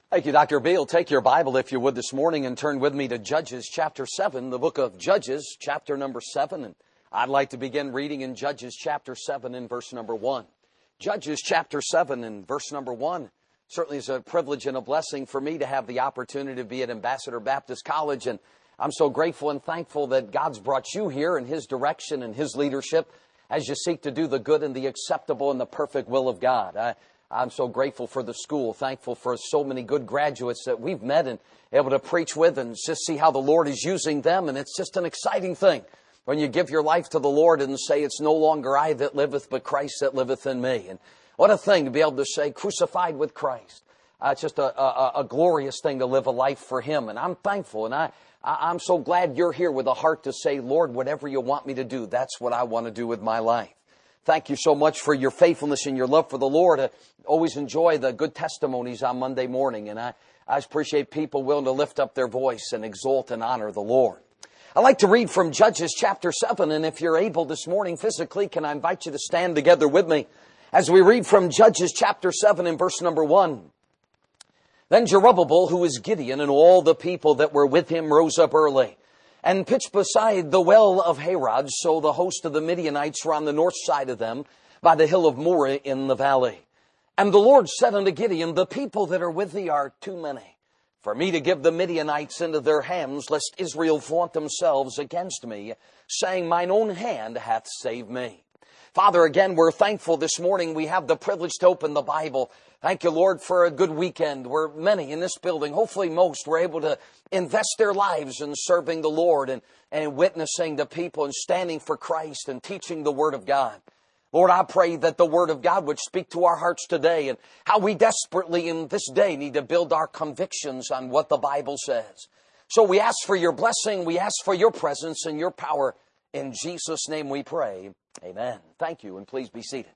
Thank you, Dr. Beal. Take your Bible, if you would, this morning and turn with me to Judges chapter 7, the book of Judges, chapter number 7. And I'd like to begin reading in Judges chapter 7 and verse number 1. Judges chapter 7 and verse number 1. Certainly is a privilege and a blessing for me to have the opportunity to be at Ambassador Baptist College. And I'm so grateful and thankful that God's brought you here in His direction and His leadership as you seek to do the good and the acceptable and the perfect will of God. I'm so grateful for the school, thankful for so many good graduates that we've met and able to preach with and just see how the Lord is using them. And it's just an exciting thing when you give your life to the Lord and say, it's no longer I that liveth, but Christ that liveth in me. And what a thing to be able to say, crucified with Christ. It's just a glorious thing to live a life for Him. And I'm thankful, and I'm so glad you're here with a heart to say, Lord, whatever you want me to do, that's what I want to do with my life. Thank you so much for your faithfulness and your love for the Lord. I always enjoy the good testimonies on Monday morning, and I appreciate people willing to lift up their voice and exalt and honor the Lord. I'd like to read from Judges chapter 7, and if you're able this morning physically, can I invite you to stand together with me as we read from Judges chapter 7 and verse number 1. Then Jerubbaal, who is Gideon, and all the people that were with him rose up early and pitched beside the well of Harod. So the host of the Midianites were on the north side of them, by the hill of Moreh in the valley. And the Lord said unto Gideon, the people that are with thee are too many for me to give the Midianites into their hands, lest Israel vaunt themselves against me, saying, mine own hand hath saved me. Father, again, we're thankful this morning we have the privilege to open the Bible. Thank you, Lord, for a good weekend where many in this building, hopefully most, were able to invest their lives in serving the Lord and witnessing to people and standing for Christ and teaching the Word of God. Lord, I pray that the Word of God would speak to our hearts today and how we desperately in this day need to build our convictions on what the Bible says. So we ask for your blessing, we ask for your presence and your power. In Jesus' name we pray. Amen. Thank you, and please be seated.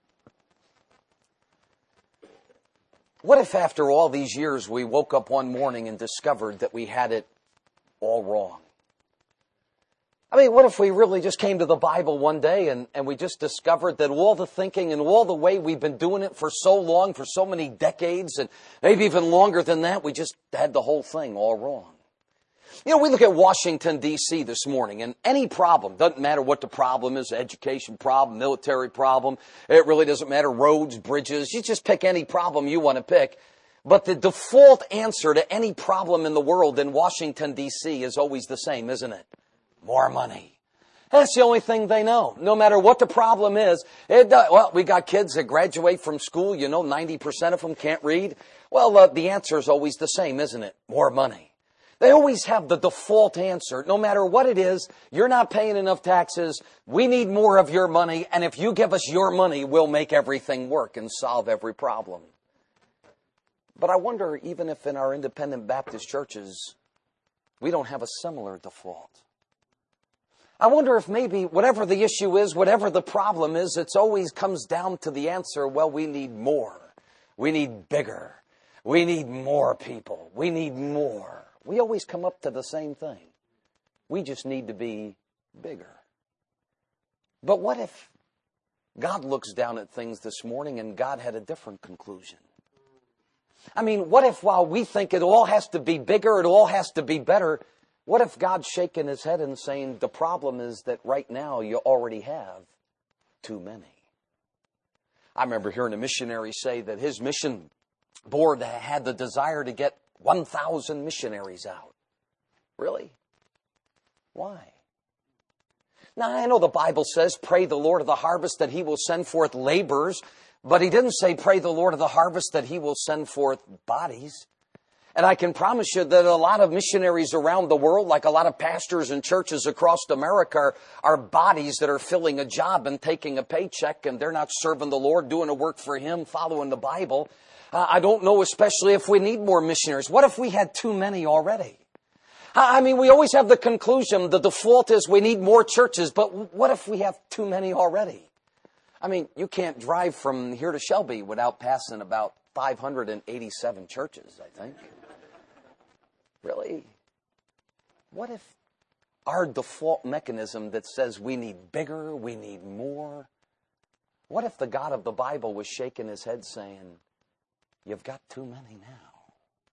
What if after all these years we woke up one morning and discovered that we had it all wrong? I mean, what if we really just came to the Bible one day and we just discovered that all the thinking and all the way we've been doing it for so long, for so many decades, and maybe even longer than that, we just had the whole thing all wrong? You know, we look at Washington, D.C. this morning, and any problem, doesn't matter what the problem is, education problem, military problem, it really doesn't matter, roads, bridges, you just pick any problem you want to pick. But the default answer to any problem in the world in Washington, D.C. is always the same, isn't it? More money. That's the only thing they know. No matter what the problem is, well, we got kids that graduate from school, 90% of them can't read. Well, the answer is always the same, isn't it? More money. They always have the default answer. No matter what it is, you're not paying enough taxes. We need more of your money. And if you give us your money, we'll make everything work and solve every problem. But I wonder, even if in our independent Baptist churches, we don't have a similar default. I wonder if maybe whatever the issue is, whatever the problem is, it always comes down to the answer, well, we need more. We need bigger. We need more people. We need more. We always come up to the same thing. We just need to be bigger. But what if God looks down at things this morning and God had a different conclusion? I mean, what if while we think it all has to be bigger, it all has to be better, what if God's shaking his head and saying, the problem is that right now you already have too many? I remember hearing a missionary say that his mission board had the desire to get 1,000 missionaries out. Really? Why? Now, I know the Bible says, pray the Lord of the harvest that he will send forth laborers, but he didn't say, pray the Lord of the harvest that he will send forth bodies. And I can promise you that a lot of missionaries around the world, like a lot of pastors and churches across America, are bodies that are filling a job and taking a paycheck, and they're not serving the Lord, doing a work for him, following the Bible. I don't know especially if we need more missionaries. What if we had too many already? I mean, we always have the conclusion, the default is we need more churches, but what if we have too many already? I mean, you can't drive from here to Shelby without passing about 587 churches, I think. Really? What if our default mechanism that says we need bigger, we need more, what if the God of the Bible was shaking his head saying, you've got too many now.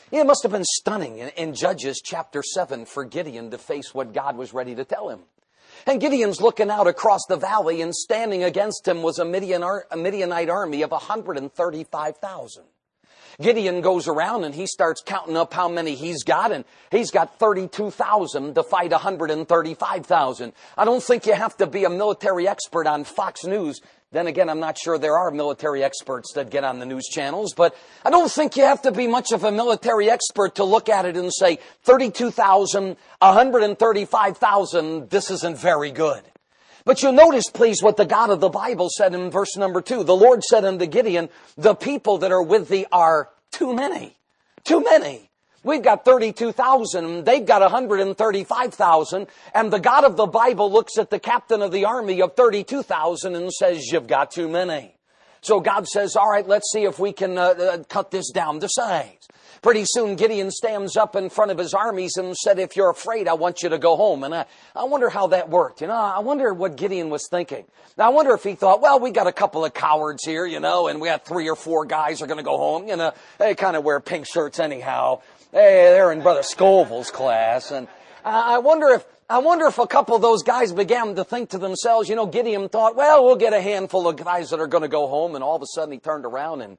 It must have been stunning in Judges chapter 7 for Gideon to face what God was ready to tell him. And Gideon's looking out across the valley, and standing against him was a Midianite army of 135,000. Gideon goes around and he starts counting up how many he's got, and he's got 32,000 to fight 135,000. I don't think you have to be a military expert on Fox News. Then again, I'm not sure there are military experts that get on the news channels, but I don't think you have to be much of a military expert to look at it and say, 32,000, 135,000, this isn't very good. But you'll notice, please, what the God of the Bible said in verse number 2. The Lord said unto Gideon, the people that are with thee are too many. Too many. We've got 32,000. They've got 135,000. And the God of the Bible looks at the captain of the army of 32,000 and says, you've got too many. So God says, all right, let's see if we can cut this down to size. Pretty soon Gideon stands up in front of his armies and said, if you're afraid, I want you to go home. And I wonder how that worked. I wonder what Gideon was thinking. Now, I wonder if he thought, well, we got a couple of cowards here, and we got 3 or 4 guys are going to go home. They kind of wear pink shirts anyhow. Hey, they're in Brother Scoville's class. And I wonder if a couple of those guys began to think to themselves, Gideon thought, well, we'll get a handful of guys that are going to go home. And all of a sudden he turned around and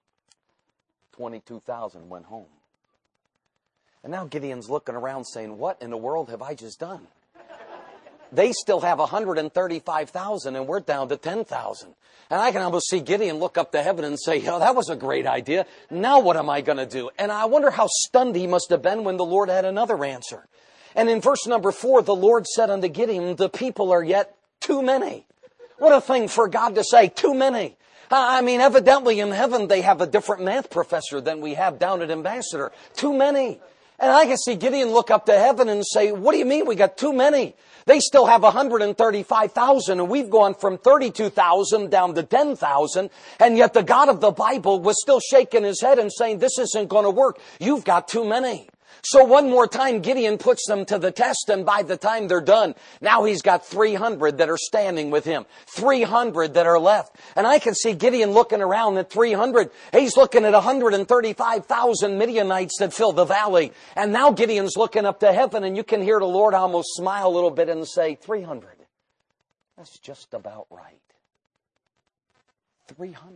22,000 went home. And now Gideon's looking around saying, what in the world have I just done? They still have 135,000 and we're down to 10,000. And I can almost see Gideon look up to heaven and say, that was a great idea. Now what am I going to do? And I wonder how stunned he must have been when the Lord had another answer. And in verse number 4, the Lord said unto Gideon, the people are yet too many. What a thing for God to say, too many. Evidently in heaven they have a different math professor than we have down at Ambassador. Too many. And I can see Gideon look up to heaven and say, what do you mean we got too many? They still have 135,000 and we've gone from 32,000 down to 10,000. And yet the God of the Bible was still shaking his head and saying, this isn't going to work. You've got too many. So one more time, Gideon puts them to the test, and by the time they're done, now he's got 300 that are standing with him, 300 that are left. And I can see Gideon looking around at 300. He's looking at 135,000 Midianites that fill the valley. And now Gideon's looking up to heaven, and you can hear the Lord almost smile a little bit and say, 300. That's just about right. 300.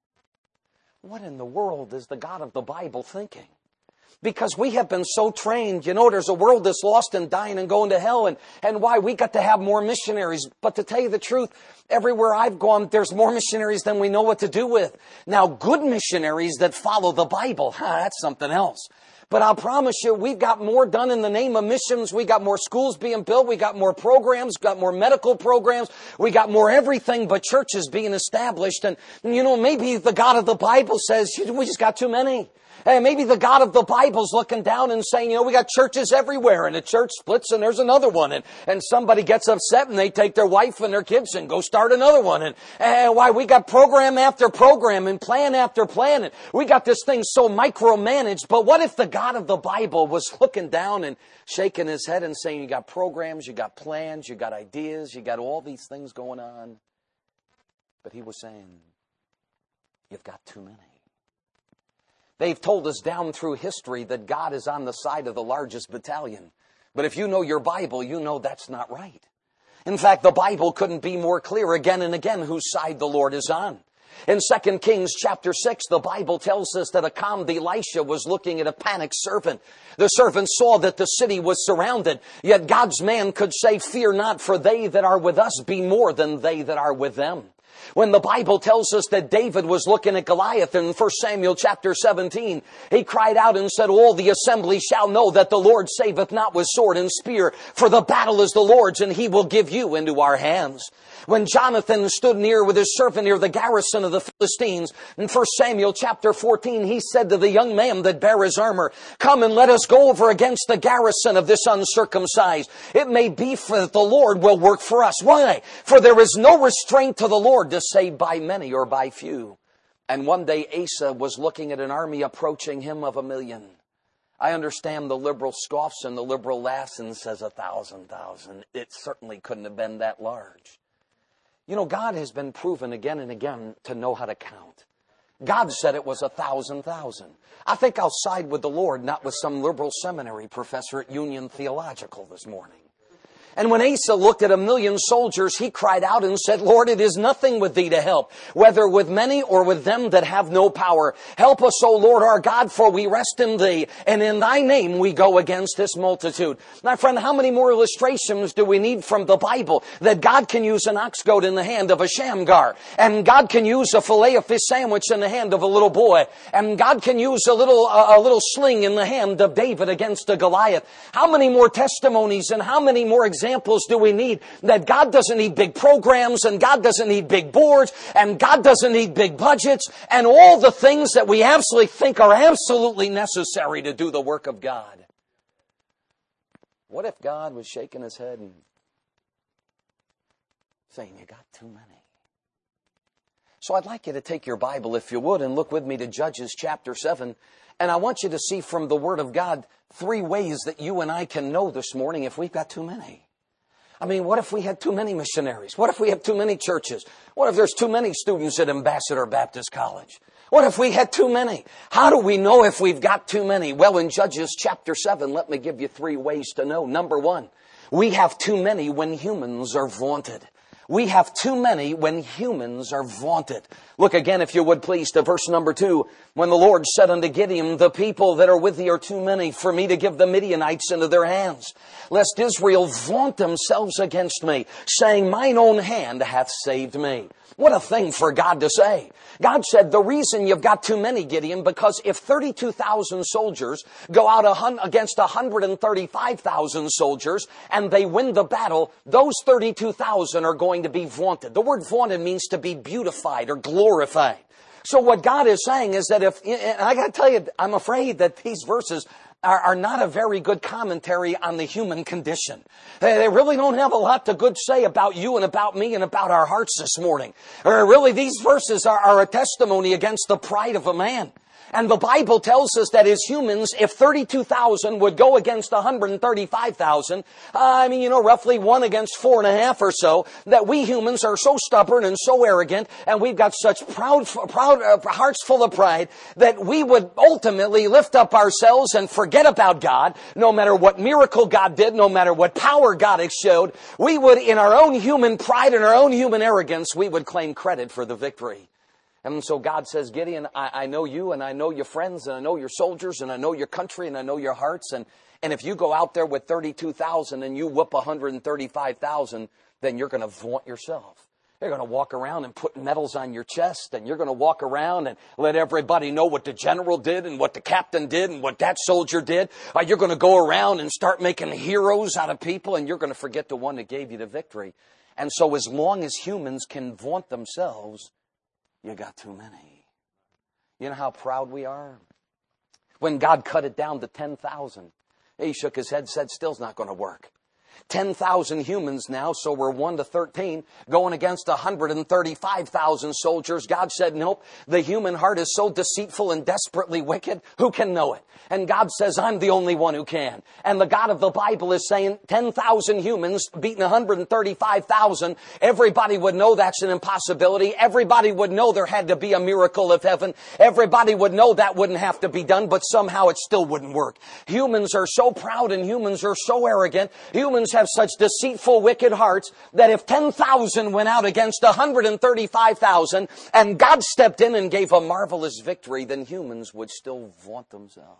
What in the world is the God of the Bible thinking? Because we have been so trained, there's a world that's lost and dying and going to hell, and why we got to have more missionaries. But to tell you the truth, everywhere I've gone, there's more missionaries than we know what to do with. Now, good missionaries that follow the Bible, that's something else. But I'll promise you, we've got more done in the name of missions. We got more schools being built. We got more programs, got more medical programs. We got more everything but churches being established. And, maybe the God of the Bible says, we just got too many. And maybe the God of the Bible's looking down and saying, we got churches everywhere, and a church splits and there's another one. And somebody gets upset and they take their wife and their kids and go start another one. And why we got program after program and plan after plan. And we got this thing so micromanaged. But what if the God of the Bible was looking down and shaking his head and saying, you got programs, you got plans, you got ideas, you got all these things going on. But he was saying, you've got too many. They've told us down through history that God is on the side of the largest battalion. But if you know your Bible, you know that's not right. In fact, the Bible couldn't be more clear again and again whose side the Lord is on. In 2 Kings chapter 6, the Bible tells us that Achan Elisha was looking at a panicked servant. The servant saw that the city was surrounded, yet God's man could say, fear not, for they that are with us be more than they that are with them. When the Bible tells us that David was looking at Goliath in 1 Samuel chapter 17, he cried out and said, all the assembly shall know that the Lord saveth not with sword and spear, for the battle is the Lord's, and he will give you into our hands. When Jonathan stood near with his servant near the garrison of the Philistines, in 1 Samuel chapter 14, he said to the young man that bare his armor, come and let us go over against the garrison of this uncircumcised. It may be that the Lord will work for us. Why? For there is no restraint to the Lord to save by many or by few. And one day Asa was looking at an army approaching him of 1,000,000. I understand the liberal scoffs and the liberal laughs and says 1,000. It certainly couldn't have been that large. God has been proven again and again to know how to count. God said it was 1,000,000. I think I'll side with the Lord, not with some liberal seminary professor at Union Theological this morning. And when Asa looked at 1,000,000 soldiers, he cried out and said, Lord, it is nothing with thee to help, whether with many or with them that have no power. Help us, O Lord our God, for we rest in thee, and in thy name we go against this multitude. My friend, how many more illustrations do we need from the Bible that God can use an ox goad in the hand of a Shamgar, and God can use a filet of fish sandwich in the hand of a little boy, and God can use a little sling in the hand of David against a Goliath? How many more testimonies and how many more examples do we need that God doesn't need big programs, and God doesn't need big boards, and God doesn't need big budgets, and all the things that we absolutely think are absolutely necessary to do the work of God? What if God was shaking his head and saying, you got too many? So I'd like you to take your Bible, if you would, and look with me to Judges chapter 7. And I want you to see from the Word of God 3 ways that you and I can know this morning if we've got too many. I mean, what if we had too many missionaries? What if we have too many churches? What if there's too many students at Ambassador Baptist College? What if we had too many? How do we know if we've got too many? Well, in Judges chapter 7, let me give you 3 ways to know. Number 1, we have too many when humans are vaunted. We have too many when humans are vaunted. Look again, if you would please, to verse number 2. When the Lord said unto Gideon, the people that are with thee are too many for me to give the Midianites into their hands, lest Israel vaunt themselves against me, saying, mine own hand hath saved me. What a thing for God to say. God said, the reason you've got too many, Gideon, because if 32,000 soldiers go out against 135,000 soldiers and they win the battle, those 32,000 are going to be vaunted. The word vaunted means to be beautified or glorified. So what God is saying is that and I got to tell you, I'm afraid that these verses are not a very good commentary on the human condition. They really don't have a lot to good say about you and about me and about our hearts this morning. Really, these verses are a testimony against the pride of a man. And the Bible tells us that as humans, if 32,000 would go against 135,000, roughly 1 against 4.5 or so, that we humans are so stubborn and so arrogant, and we've got such proud hearts full of pride, that we would ultimately lift up ourselves and forget about God, no matter what miracle God did, no matter what power God showed. We would, in our own human pride and our own human arrogance, we would claim credit for the victory. And so God says, Gideon, I know you, and I know your friends, and I know your soldiers, and I know your country, and I know your hearts. And if you go out there with 32,000 and you whoop 135,000, then you're going to vaunt yourself. You're going to walk around and put medals on your chest, and you're going to walk around and let everybody know what the general did and what the captain did and what that soldier did. You're going to go around and start making heroes out of people, and you're going to forget the one that gave you the victory. And so as long as humans can vaunt themselves, you got too many. You know how proud we are? When God cut it down to 10,000, he shook his head, said, still's not going to work. 10,000 humans now, so we're 1 to 13, going against 135,000 soldiers. God said, nope, the human heart is so deceitful and desperately wicked, who can know it? And God says, I'm the only one who can. And the God of the Bible is saying 10,000 humans beating 135,000. Everybody would know that's an impossibility. Everybody would know there had to be a miracle of heaven. Everybody would know that wouldn't have to be done, but somehow it still wouldn't work. Humans are so proud and humans are so arrogant. Humans have such deceitful, wicked hearts that if 10,000 went out against 135,000 and God stepped in and gave a marvelous victory, then humans would still vaunt themselves.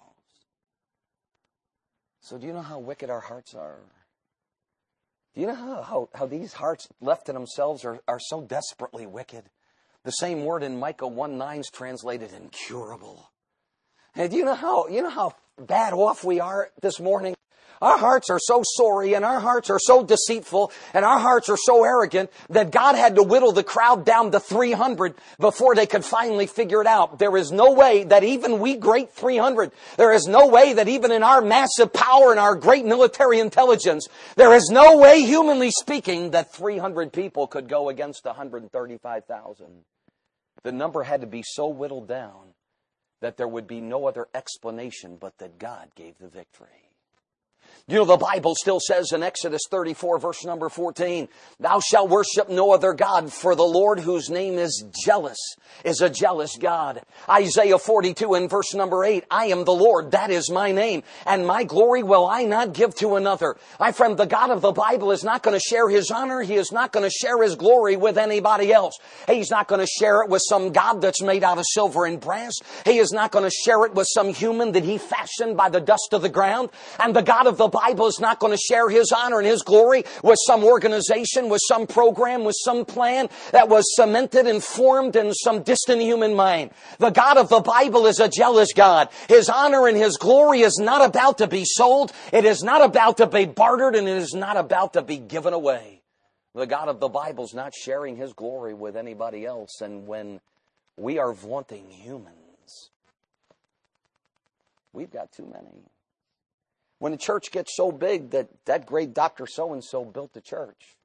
So do you know how wicked our hearts are? Do you know how these hearts left to themselves are so desperately wicked? The same word in Micah 1:9 is translated incurable. And do you know how bad off we are this morning? Our hearts are so sorry, and our hearts are so deceitful, and our hearts are so arrogant that God had to whittle the crowd down to 300 before they could finally figure it out. There is no way that even we great 300, there is no way that even in our massive power and our great military intelligence, there is no way, humanly speaking, that 300 people could go against 135,000. The number had to be so whittled down that there would be no other explanation but that God gave the victory. You know, the Bible still says in Exodus 34, verse number 14, thou shalt worship no other God, for the Lord whose name is jealous is a jealous God. Isaiah 42 and verse number 8, I am the Lord, that is my name, and my glory will I not give to another. My friend, the God of the Bible is not going to share His honor. He is not going to share His glory with anybody else. He's not going to share it with some God that's made out of silver and brass. He is not going to share it with some human that He fashioned by the dust of the ground. And the God of the Bible is not going to share His honor and His glory with some organization, with some program, with some plan that was cemented and formed in some distant human mind. The God of the Bible is a jealous God. His honor and His glory is not about to be sold. It is not about to be bartered, and it is not about to be given away. The God of the Bible is not sharing His glory with anybody else. And when we are vaunting humans, we've got too many. When the church gets so big that great Dr. So-and-so built the church,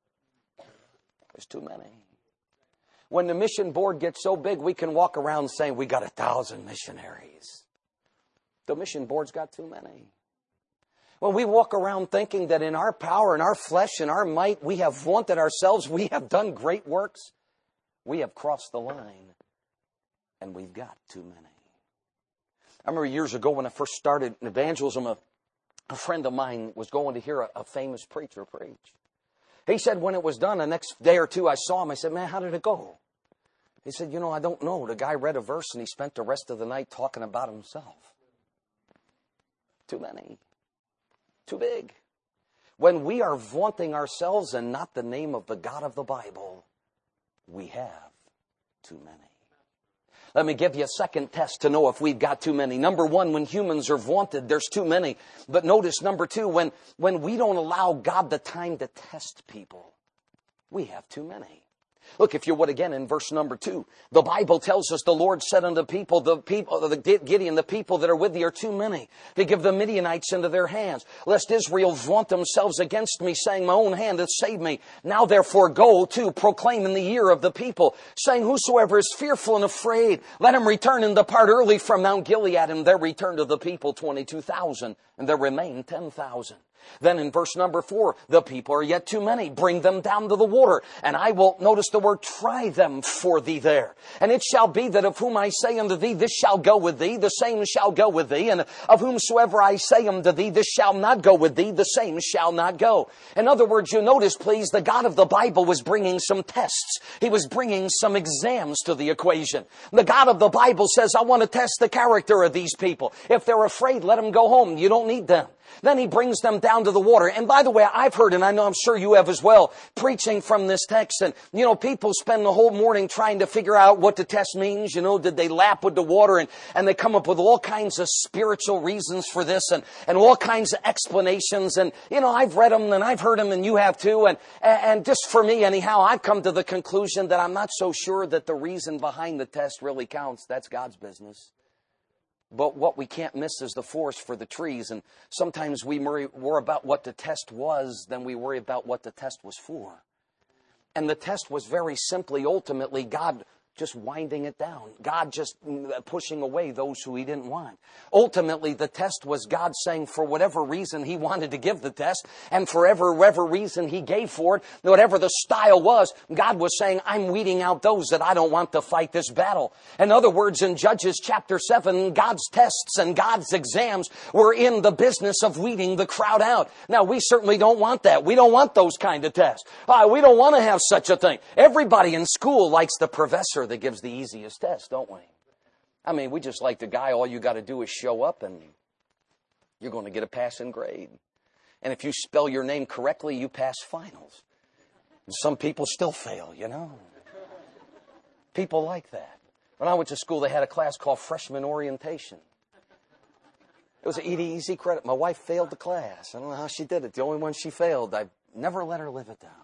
there's too many. When the mission board gets so big, we can walk around saying we got 1,000 missionaries. The mission board's got too many. When we walk around thinking that in our power, in our flesh, in our might, we have vaunted ourselves, we have done great works, we have crossed the line, and we've got too many. I remember years ago when I first started in evangelism, a friend of mine was going to hear a famous preacher preach. He said when it was done, the next day or two I saw him, I said, man, how did it go? He said, I don't know. The guy read a verse and he spent the rest of the night talking about himself. Too many. Too big. When we are vaunting ourselves and not the name of the God of the Bible, we have too many. Let me give you a second test to know if we've got too many. Number one, when humans are vaunted, there's too many. But notice, number two, when we don't allow God the time to test people, we have too many. Look, if you would again in verse number 2, the Bible tells us the Lord said unto Gideon, the people that are with thee are too many to give the Midianites into their hands, lest Israel vaunt themselves against me, saying, my own hand hath saved me. Now therefore go to proclaim in the ear of the people, saying, whosoever is fearful and afraid, let him return and depart early from Mount Gilead. And there returned to the people 22,000, and there remained 10,000. Then in verse number 4, the people are yet too many. Bring them down to the water, and I will, notice the word, try them for thee there. And it shall be that of whom I say unto thee, this shall go with thee, the same shall go with thee. And of whomsoever I say unto thee, this shall not go with thee, the same shall not go. In other words, you notice, please, the God of the Bible was bringing some tests. He was bringing some exams to the equation. The God of the Bible says, I want to test the character of these people. If they're afraid, let them go home. You don't need them. Then he brings them down to the water. And by the way, I've heard, and I know I'm sure you have as well, preaching from this text. And, people spend the whole morning trying to figure out what the test means. Did they lap with the water? And they come up with all kinds of spiritual reasons for this and all kinds of explanations. And, I've read them and I've heard them and you have too. And just for me, anyhow, I've come to the conclusion that I'm not so sure that the reason behind the test really counts. That's God's business. But what we can't miss is the forest for the trees. And sometimes we worry more about what the test was than we worry about what the test was for. And the test was very simply, ultimately, God just winding it down. God just pushing away those who He didn't want. Ultimately, the test was God saying for whatever reason He wanted to give the test, and for whatever reason He gave for it, whatever the style was, God was saying, I'm weeding out those that I don't want to fight this battle. In other words, in Judges chapter 7, God's tests and God's exams were in the business of weeding the crowd out. Now, we certainly don't want that. We don't want those kind of tests. We don't want to have such a thing. Everybody in school likes the professor that gives the easiest test, don't we? I mean, we just like the guy, all you got to do is show up and you're going to get a passing grade. And if you spell your name correctly, you pass finals. And some people still fail, People like that. When I went to school, they had a class called freshman orientation. It was an easy credit. My wife failed the class. I don't know how she did it. The only one she failed, I never let her live it down.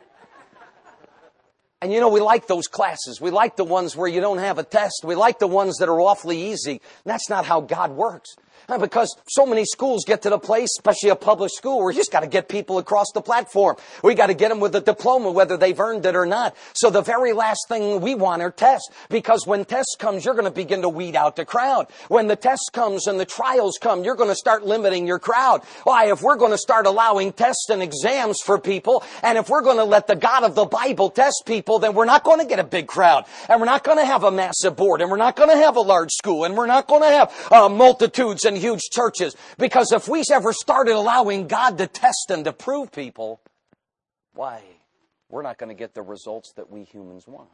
And we like those classes. We like the ones where you don't have a test. We like the ones that are awfully easy. That's not how God works. Because so many schools get to the place, especially a public school, where you just got to get people across the platform. We got to get them with a diploma, whether they've earned it or not. So the very last thing we want are tests. Because when tests comes, you're going to begin to weed out the crowd. When the test comes and the trials come, you're going to start limiting your crowd. Why? If we're going to start allowing tests and exams for people, and if we're going to let the God of the Bible test people, then we're not going to get a big crowd. And we're not going to have a massive board. And we're not going to have a large school. And we're not going to have multitudes and huge churches. Because if we ever started allowing God to test and to prove people, why, we're not going to get the results that we humans want.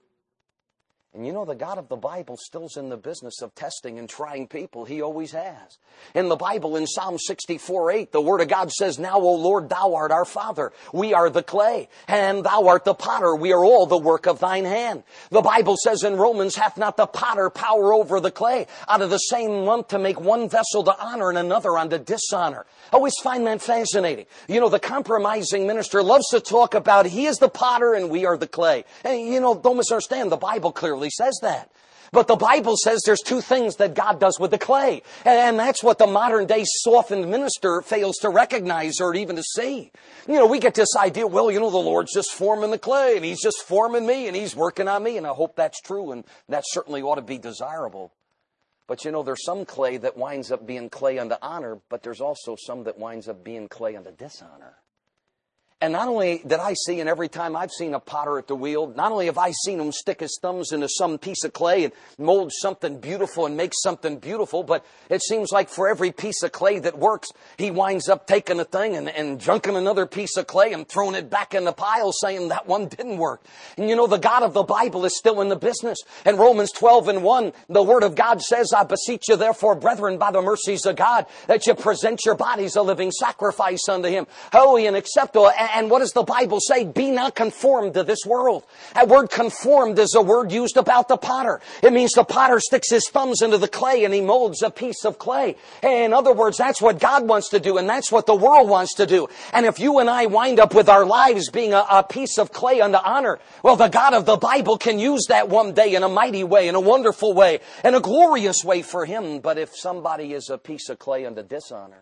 And you know, the God of the Bible still's in the business of testing and trying people. He always has. In the Bible, in Psalm 64:8, the Word of God says, "Now, O Lord, thou art our Father. We are the clay, and thou art the potter. We are all the work of thine hand." The Bible says in Romans, "Hath not the potter power over the clay, out of the same lump to make one vessel to honor and another unto dishonor?" I always find that fascinating. You know, the compromising minister loves to talk about he is the potter and we are the clay. And you know, don't misunderstand, the Bible clearly says that. But the Bible says there's two things that God does with the clay. And that's what the modern day softened minister fails to recognize or even to see. You know, we get this idea, well, you know, the Lord's just forming the clay and He's just forming me and He's working on me. And I hope that's true, and that certainly ought to be desirable. But you know, there's some clay that winds up being clay unto honor, but there's also some that winds up being clay unto dishonor. And not only did I see, and every time I've seen a potter at the wheel, not only have I seen him stick his thumbs into some piece of clay and mold something beautiful and make something beautiful, but it seems like for every piece of clay that works, he winds up taking a thing and junking another piece of clay and throwing it back in the pile saying that one didn't work. And you know, the God of the Bible is still in the business. In Romans 12:1, the Word of God says, "I beseech you therefore, brethren, by the mercies of God, that you present your bodies a living sacrifice unto Him, holy and acceptable." And what does the Bible say? "Be not conformed to this world." That word conformed is a word used about the potter. It means the potter sticks his thumbs into the clay and he molds a piece of clay. In other words, that's what God wants to do, and that's what the world wants to do. And if you and I wind up with our lives being a piece of clay unto honor, well, the God of the Bible can use that one day in a mighty way, in a wonderful way, in a glorious way for Him. But if somebody is a piece of clay unto dishonor,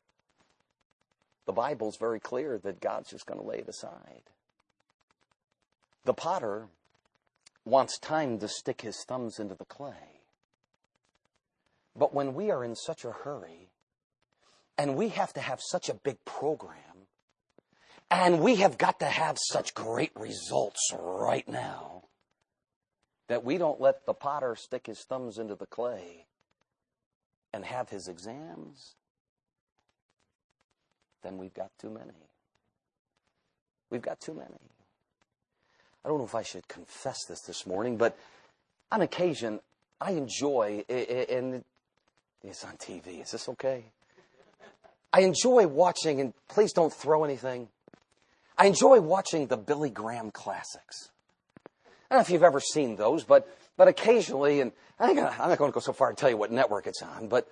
the Bible's very clear that God's just going to lay it aside. The potter wants time to stick his thumbs into the clay. But when we are in such a hurry, and we have to have such a big program, and we have got to have such great results right now, that we don't let the potter stick his thumbs into the clay and have his exams, then we've got too many. We've got too many. I don't know if I should confess this morning, but on occasion, I enjoy, and it's on TV. Is this okay? I enjoy watching, and please don't throw anything. I enjoy watching the Billy Graham classics. I don't know if you've ever seen those, but occasionally, and I'm not going to go so far and tell you what network it's on, but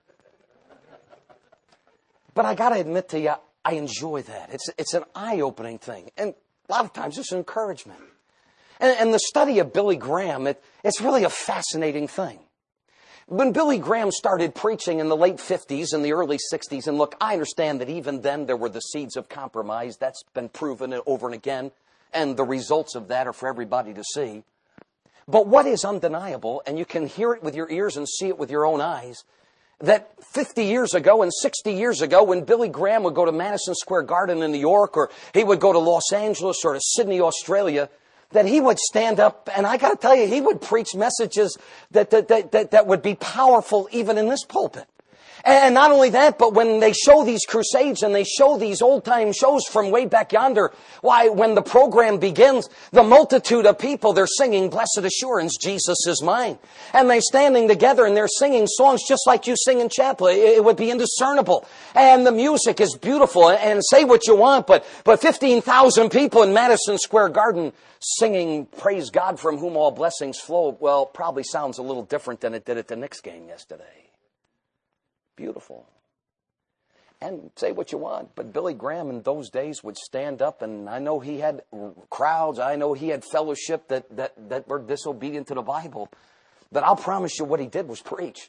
I got to admit to you, I enjoy that. It's an eye-opening thing. And a lot of times it's an encouragement. And the study of Billy Graham, it's really a fascinating thing. When Billy Graham started preaching in the late 50s and the early 60s, and look, I understand that even then there were the seeds of compromise. That's been proven over and again. And the results of that are for everybody to see. But what is undeniable, and you can hear it with your ears and see it with your own eyes, that 50 years ago and 60 years ago, when Billy Graham would go to Madison Square Garden in New York, or he would go to Los Angeles or to Sydney, Australia, that he would stand up, and I got to tell you, he would preach messages that would be powerful even in this pulpit. And not only that, but when they show these crusades and they show these old-time shows from way back yonder, why, when the program begins, the multitude of people, they're singing Blessed Assurance, Jesus is mine. And they're standing together and they're singing songs just like you sing in chapel. It would be indiscernible. And the music is beautiful. And say what you want, but 15,000 people in Madison Square Garden singing Praise God from whom all blessings flow, well, probably sounds a little different than it did at the Knicks game yesterday. Beautiful. And say what you want, but Billy Graham in those days would stand up, and I know he had crowds, I know he had fellowship that were disobedient to the Bible, but I'll promise you what he did was preach.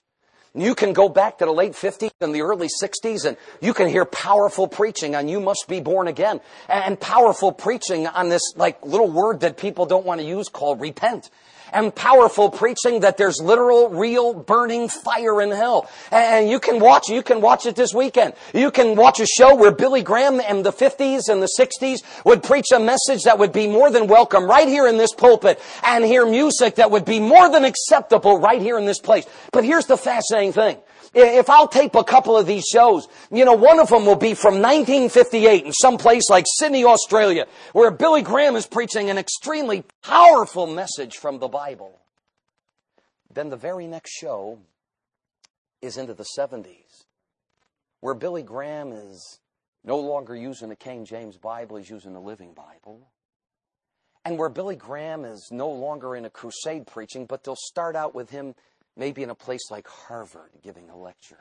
You can go back to the late 50s and the early 60s and you can hear powerful preaching on You Must Be Born Again. And powerful preaching on this like little word that people don't want to use called repent. And powerful preaching that there's literal, real, burning fire in hell. And you can watch it this weekend. You can watch a show where Billy Graham in the 50s and the 60s would preach a message that would be more than welcome right here in this pulpit, and hear music that would be more than acceptable right here in this place. But here's the fascinating thing. If I'll tape a couple of these shows, one of them will be from 1958 in some place like Sydney, Australia, where Billy Graham is preaching an extremely powerful message from the Bible. Then the very next show is into the 70s, where Billy Graham is no longer using the King James Bible, he's using the Living Bible. And where Billy Graham is no longer in a crusade preaching, but they'll start out with him maybe in a place like Harvard giving a lecture.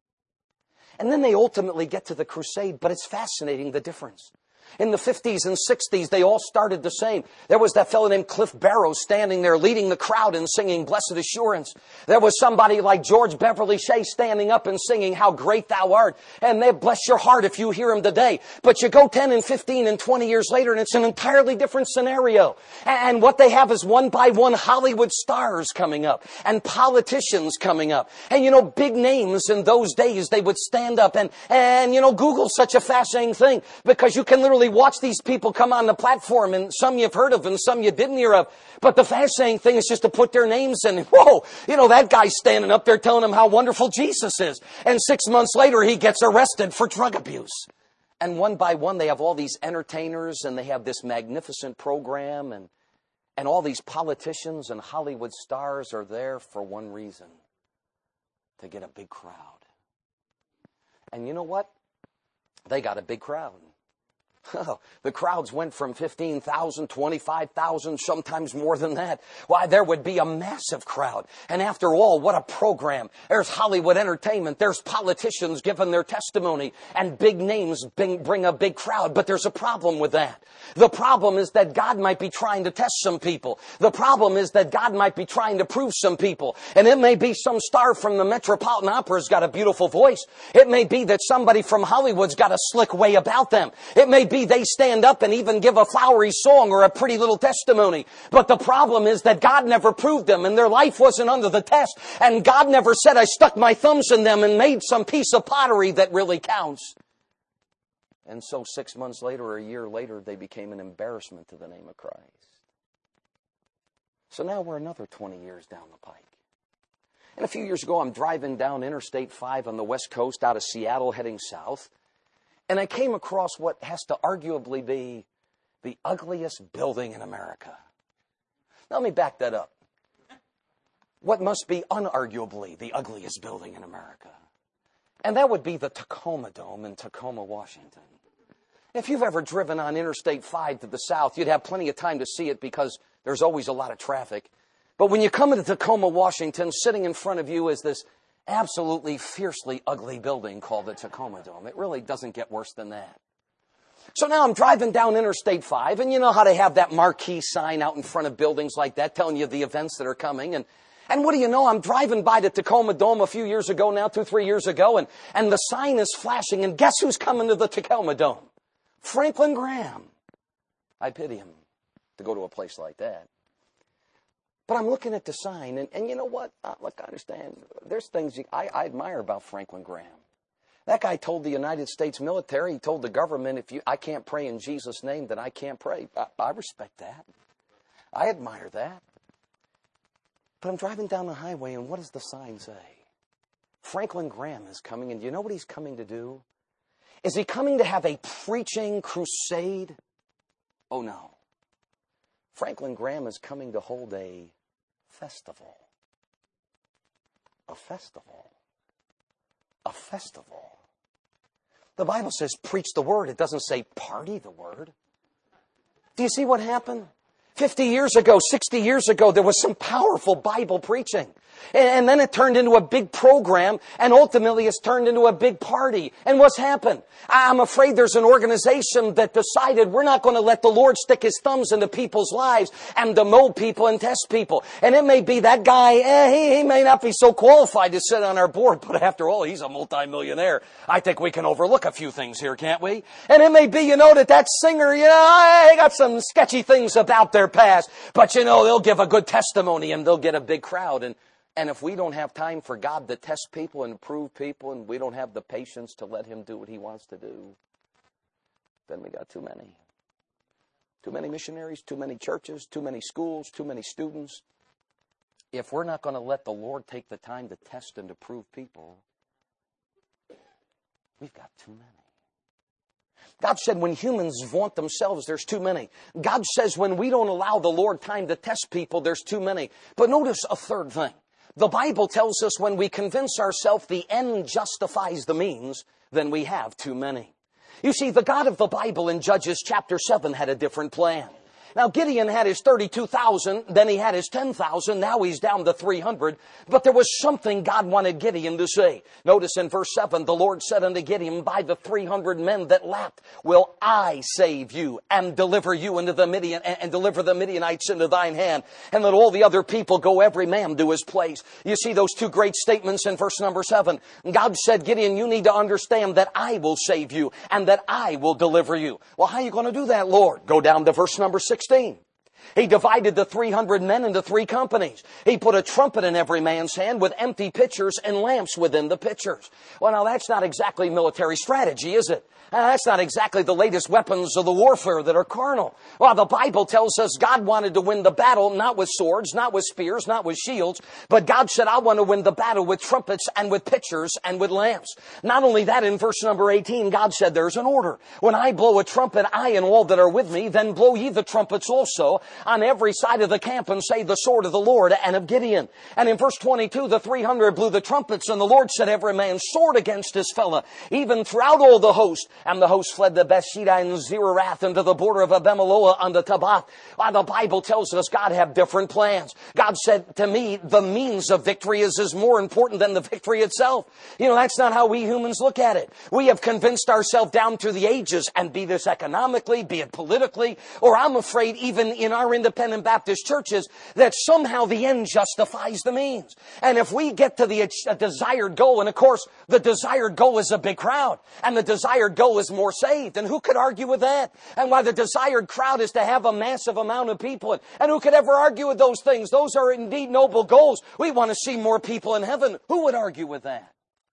And then they ultimately get to the crusade, but it's fascinating the difference. In the 50s and 60s, they all started the same. There was that fellow named Cliff Barrows standing there leading the crowd and singing Blessed Assurance. There was somebody like George Beverly Shea standing up and singing How Great Thou Art. And they bless your heart if you hear him today. But you go 10 and 15 and 20 years later and it's an entirely different scenario. And what they have is one by one Hollywood stars coming up and politicians coming up. And big names in those days, they would stand up and Google's such a fascinating thing because you can literally watch these people come on the platform, and some you've heard of and some you didn't hear of. But the fascinating thing is just to put their names in. Whoa, that guy's standing up there telling them how wonderful Jesus is. And 6 months later, he gets arrested for drug abuse. And one by one, they have all these entertainers and they have this magnificent program and all these politicians and Hollywood stars are there for one reason: to get a big crowd. And you know what? They got a big crowd. The crowds went from 15,000, 25,000, sometimes more than that. Why, there would be a massive crowd. And after all, what a program. There's Hollywood entertainment. There's politicians giving their testimony. And big names bring a big crowd. But there's a problem with that. The problem is that God might be trying to test some people. The problem is that God might be trying to prove some people. And it may be some star from the Metropolitan Opera's got a beautiful voice. It may be that somebody from Hollywood's got a slick way about them. It may be they stand up and even give a flowery song or a pretty little testimony. But the problem is that God never proved them and their life wasn't under the test. And God never said, I stuck my thumbs in them and made some piece of pottery that really counts. And so 6 months later or a year later, they became an embarrassment to the name of Christ. So now we're another 20 years down the pike. And a few years ago, I'm driving down Interstate 5 on the West Coast out of Seattle heading south. And I came across what has to arguably be the ugliest building in America. Now, let me back that up. What must be unarguably the ugliest building in America? And that would be the Tacoma Dome in Tacoma, Washington. If you've ever driven on Interstate 5 to the south, you'd have plenty of time to see it because there's always a lot of traffic. But when you come into Tacoma, Washington, sitting in front of you is this absolutely fiercely ugly building called the Tacoma Dome. It really doesn't get worse than that. So now I'm driving down Interstate 5, and you know how they have that marquee sign out in front of buildings like that telling you the events that are coming. And what do you know? I'm driving by the Tacoma Dome a few years ago now, 2-3 years ago, and the sign is flashing, and guess who's coming to the Tacoma Dome? Franklin Graham. I pity him to go to a place like that. But I'm looking at the sign, and you know what? Look, I understand. There's things I admire about Franklin Graham. That guy told the United States military, he told the government, I can't pray in Jesus' name, then I can't pray. I respect that. I admire that. But I'm driving down the highway, and what does the sign say? Franklin Graham is coming, and do you know what he's coming to do? Is he coming to have a preaching crusade? Oh, no. Franklin Graham is coming to hold a festival. A festival. A festival. The Bible says preach the word. It doesn't say party the word. Do you see what happened? 50 years ago, 60 years ago, there was some powerful Bible preaching. And then it turned into a big program, and ultimately it's turned into a big party. And what's happened? I'm afraid there's an organization that decided we're not going to let the Lord stick His thumbs into people's lives and demote people and test people. And it may be that guy, he may not be so qualified to sit on our board, but after all, he's a multimillionaire. I think we can overlook a few things here, can't we? And it may be, that singer, they got some sketchy things about their past, but they'll give a good testimony and they'll get a big crowd. And if we don't have time for God to test people and prove people, and we don't have the patience to let Him do what He wants to do, then we got too many. Too many missionaries, too many churches, too many schools, too many students. If we're not going to let the Lord take the time to test and to prove people, we've got too many. God said when humans vaunt themselves, there's too many. God says when we don't allow the Lord time to test people, there's too many. But notice a third thing. The Bible tells us when we convince ourselves the end justifies the means, then we have too many. You see, the God of the Bible in Judges chapter 7 had a different plan. Now, Gideon had his 32,000, then he had his 10,000, now he's down to 300. But there was something God wanted Gideon to say. Notice in verse 7, the Lord said unto Gideon, by the 300 men that lapped will I save you and deliver you into the Midian, and deliver the Midianites into thine hand, and let all the other people go every man to his place. You see those two great statements in verse number 7. God said, Gideon, you need to understand that I will save you and that I will deliver you. Well, how are you going to do that, Lord? Go down to verse number 16. He divided the 300 men into 3 companies. He put a trumpet in every man's hand with empty pitchers and lamps within the pitchers. Well, now that's not exactly military strategy, is it? That's not exactly the latest weapons of the warfare that are carnal. Well, the Bible tells us God wanted to win the battle not with swords, not with spears, not with shields, but God said, I want to win the battle with trumpets and with pitchers and with lamps. Not only that, in verse number 18, God said there's an order. When I blow a trumpet, I and all that are with me, then blow ye the trumpets also on every side of the camp, and say the sword of the Lord and of Gideon. And in verse 22, the 300 blew the trumpets, and the Lord set every man's sword against his fellow, even throughout all the host. And the host fled to Bethshedah and Zererath, and to the border of Abimelech unto Tabbath. The Bible tells us God had different plans. God said to me, the means of victory is more important than the victory itself. That's not how we humans look at it. We have convinced ourselves down through the ages, and be this economically, be it politically, or I'm afraid even in our independent Baptist churches, that somehow the end justifies the means. And if we get to the desired goal, and of course the desired goal is a big crowd, and the desired goal is more saved, and who could argue with that? And why the desired crowd is to have a massive amount of people, and who could ever argue with those things? Those are indeed noble goals. We want to see more people in heaven. Who would argue with that?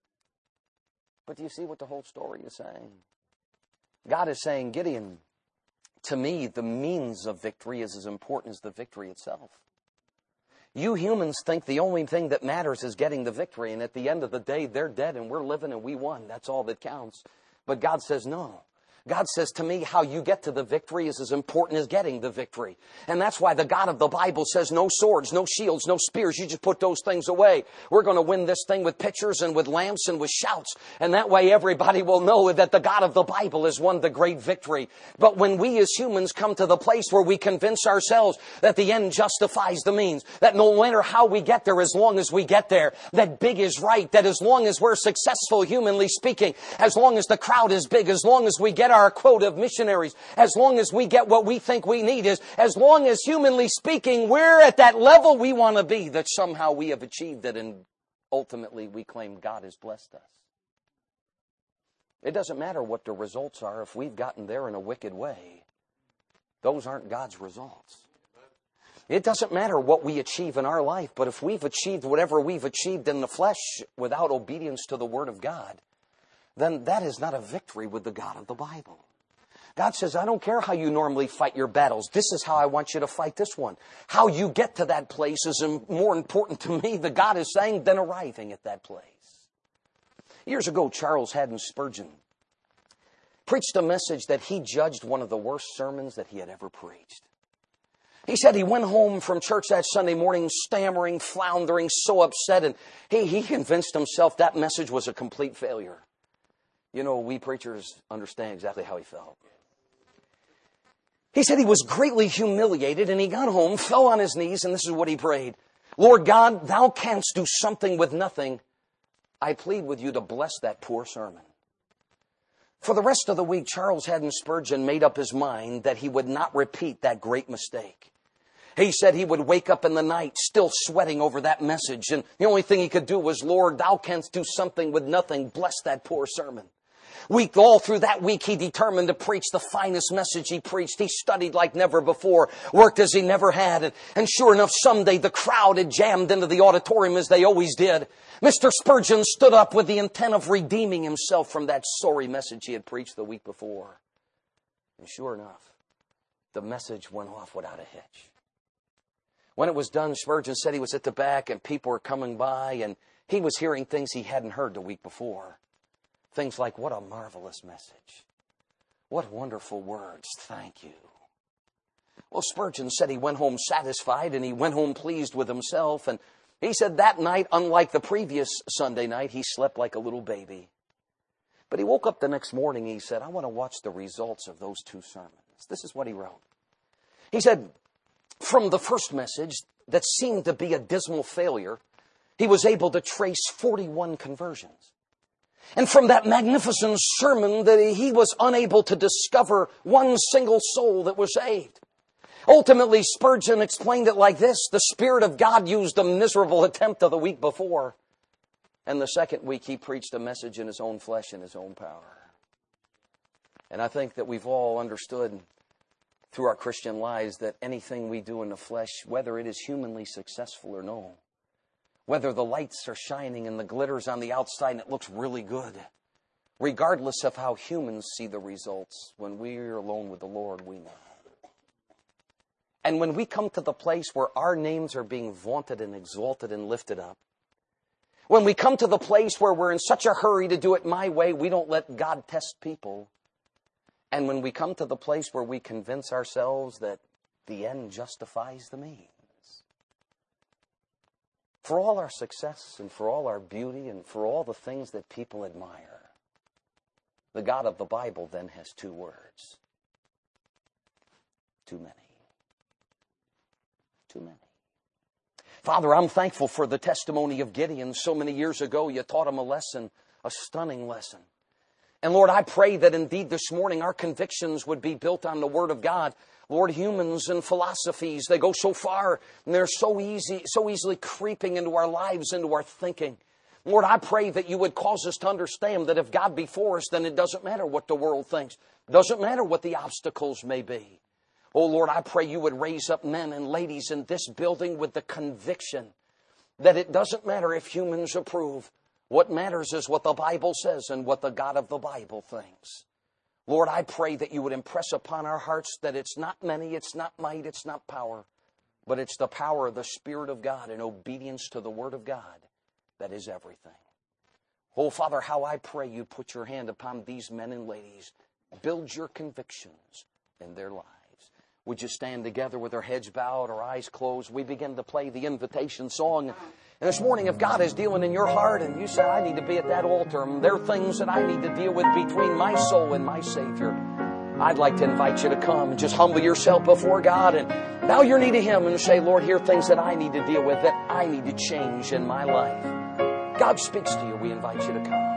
But do you see what the whole story is saying? God is saying, Gideon, to me, the means of victory is as important as the victory itself. You humans think the only thing that matters is getting the victory, and at the end of the day, they're dead and we're living and we won. That's all that counts. But God says no. God says to me, how you get to the victory is as important as getting the victory. And that's why the God of the Bible says no swords, no shields, no spears. You just put those things away. We're going to win this thing with pitchers and with lamps and with shouts. And that way everybody will know that the God of the Bible has won the great victory. But when we as humans come to the place where we convince ourselves that the end justifies the means, that no matter how we get there, as long as we get there, that big is right, that as long as we're successful humanly speaking, as long as the crowd is big, as long as we get our quota of missionaries, as long as we get what we think we need, is as long as humanly speaking we're at that level we want to be, that somehow we have achieved it, and ultimately we claim God has blessed us. It doesn't matter what the results are if we've gotten there in a wicked way. Those aren't God's results. It doesn't matter what we achieve in our life, but if we've achieved whatever we've achieved in the flesh without obedience to the Word of God, then that is not a victory with the God of the Bible. God says, I don't care how you normally fight your battles. This is how I want you to fight this one. How you get to that place is more important to me, the God is saying, than arriving at that place. Years ago, Charles Haddon Spurgeon preached a message that he judged one of the worst sermons that he had ever preached. He said he went home from church that Sunday morning stammering, floundering, so upset, and he convinced himself that message was a complete failure. We preachers understand exactly how he felt. He said he was greatly humiliated, and he got home, fell on his knees, and this is what he prayed. Lord God, thou canst do something with nothing. I plead with you to bless that poor sermon. For the rest of the week, Charles Haddon Spurgeon made up his mind that he would not repeat that great mistake. He said he would wake up in the night still sweating over that message. And the only thing he could do was, Lord, thou canst do something with nothing. Bless that poor sermon. All through that week, he determined to preach the finest message he preached. He studied like never before, worked as he never had. And sure enough, someday the crowd had jammed into the auditorium as they always did. Mr. Spurgeon stood up with the intent of redeeming himself from that sorry message he had preached the week before. And sure enough, the message went off without a hitch. When it was done, Spurgeon said he was at the back and people were coming by and he was hearing things he hadn't heard the week before. Things like, what a marvelous message. What wonderful words. Thank you. Well, Spurgeon said he went home satisfied and he went home pleased with himself. And he said that night, unlike the previous Sunday night, he slept like a little baby. But he woke up the next morning and he said, I want to watch the results of those two sermons. This is what he wrote. He said, from the first message that seemed to be a dismal failure, he was able to trace 41 conversions. And from that magnificent sermon that he was unable to discover one single soul that was saved. Ultimately, Spurgeon explained it like this. The Spirit of God used a miserable attempt of the week before. And the second week, he preached a message in his own flesh and his own power. And I think that we've all understood through our Christian lives that anything we do in the flesh, whether it is humanly successful or no, whether the lights are shining and the glitter's on the outside and it looks really good, regardless of how humans see the results, when we're alone with the Lord, we know. And when we come to the place where our names are being vaunted and exalted and lifted up, when we come to the place where we're in such a hurry to do it my way, we don't let God test people. And when we come to the place where we convince ourselves that the end justifies the means, for all our success and for all our beauty and for all the things that people admire, the God of the Bible then has two words. Too many. Too many. Father, I'm thankful for the testimony of Gideon. So many years ago, you taught him a lesson, a stunning lesson. And Lord, I pray that indeed this morning our convictions would be built on the Word of God. Lord, humans and philosophies, they go so far and they're so easily creeping into our lives, into our thinking. Lord, I pray that you would cause us to understand that if God be for us, then it doesn't matter what the world thinks. It doesn't matter what the obstacles may be. Oh Lord, I pray you would raise up men and ladies in this building with the conviction that it doesn't matter if humans approve. What matters is what the Bible says and what the God of the Bible thinks. Lord, I pray that you would impress upon our hearts that it's not many, it's not might, it's not power, but it's the power of the Spirit of God and obedience to the Word of God that is everything. Oh, Father, how I pray you put your hand upon these men and ladies. Build your convictions in their lives. Would you stand together with our heads bowed, our eyes closed? We begin to play the invitation song. And this morning, if God is dealing in your heart and you say, I need to be at that altar, and there are things that I need to deal with between my soul and my Savior, I'd like to invite you to come and just humble yourself before God and bow your knee to Him and say, Lord, here are things that I need to deal with, that I need to change in my life. God speaks to you. We invite you to come.